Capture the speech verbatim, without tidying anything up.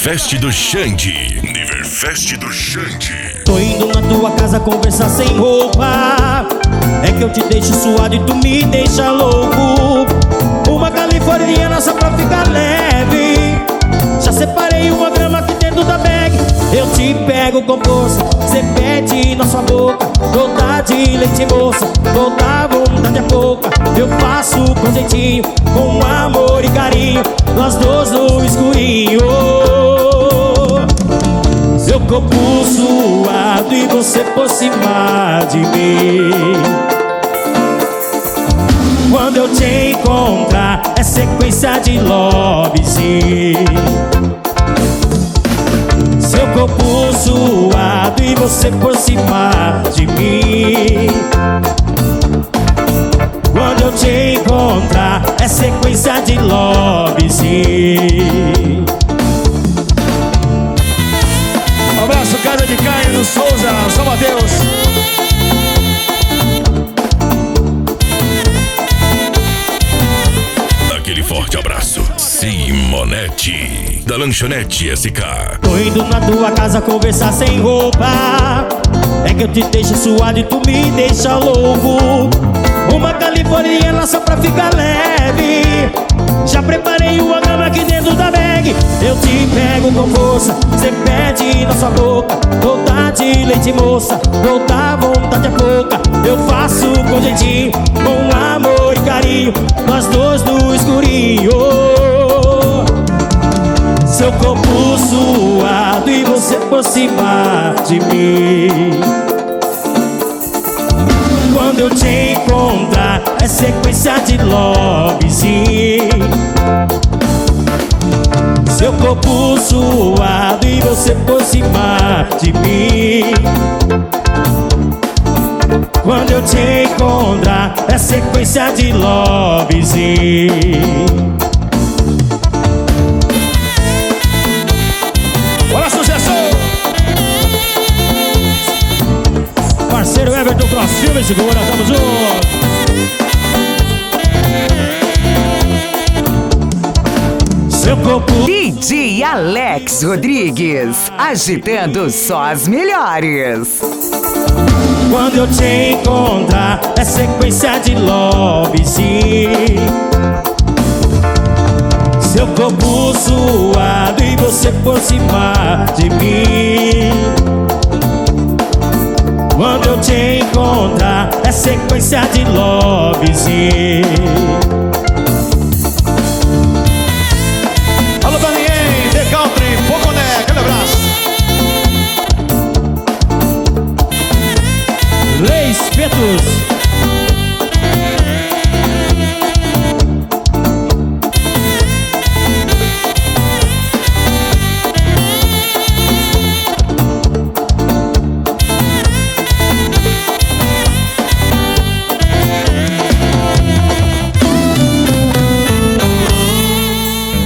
Niverfest do Xande. Niverfest do Xande. Tô indo na tua casa conversar sem roupa. É que eu te deixo suado e tu me deixa louco. Uma californiana só pra ficar leve. Já separei uma grama aqui dentro da bag. Eu te pego com força, cê pede na sua boca. Toda de leite moça, toda vontade é pouca. Eu faço com jeitinho, com amor e carinho. Nós dois no escurinho. Seu corpo suado e você por cima de mim. Quando eu te encontrar é sequência de lobbyzinho. Seu corpo suado e você por cima de mim. Quando eu te encontrar é sequência de lobbyzinho. Um abraço, Casa de Caio no Souza, São Mateus. Aquele forte abraço. Simonete, da Lanchonete S K. Tô indo na tua casa conversar sem roupa. É que eu te deixo suado e tu me deixa louco. Uma californiana só pra ficar leve. Já preparei uma grama aqui dentro da bag. Eu te pego com força, cê pede na sua boca. Toda de leite moça, toda vontade é pouca. Eu faço com jeitinho, com amor e carinho. Nós dois no escurinho. Seu corpo suado e você por cima de mim. Quando eu te encontrar é sequência de lobbyzinho. Seu corpo suado e você por cima de mim. Quando eu te encontrar é sequência de lobbyzinho. Bora, sucesso! Parceiro Everton Cross Filme, segura, tamo junto. Seu corpo. D J Alex Rodrigues, agitando só as melhores. Quando eu te encontrar é sequência de lobbyzinho. Seu corpo suado e você por cima de mim. Quando eu te encontrar é sequência de lobbyzinho. Alô, Daniel, The Country, Poconé, aquele abraço. Leis Petos.